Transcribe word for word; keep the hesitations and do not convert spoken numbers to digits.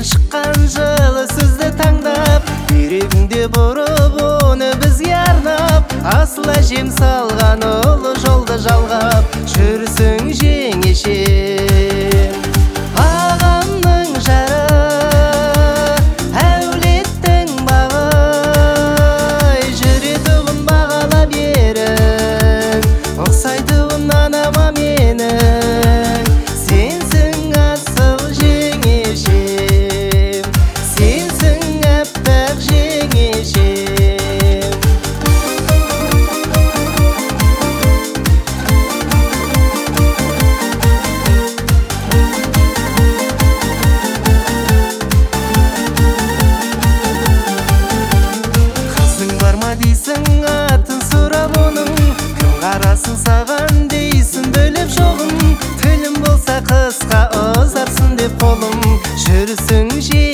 шыққан жылы сөзді таңдап, бүйрегіңде бұрып оны бізге арнап, асыл әжем салған ұлы жолды жалғап жүрсің жеңешем. Ағамның жары, әулеттің бағы, жүретұғын бағалап ерің, ұқсайтұғын анама менің. Сенсің асыл жеңешем, сенсің әппақ жеңешем. Қызың бар ма дейсің атын сұрап оның, кім қарасын саған дейсің бөліп жоғын. Тілім болса қысқа ұзарсың деп қолым, жүрсің же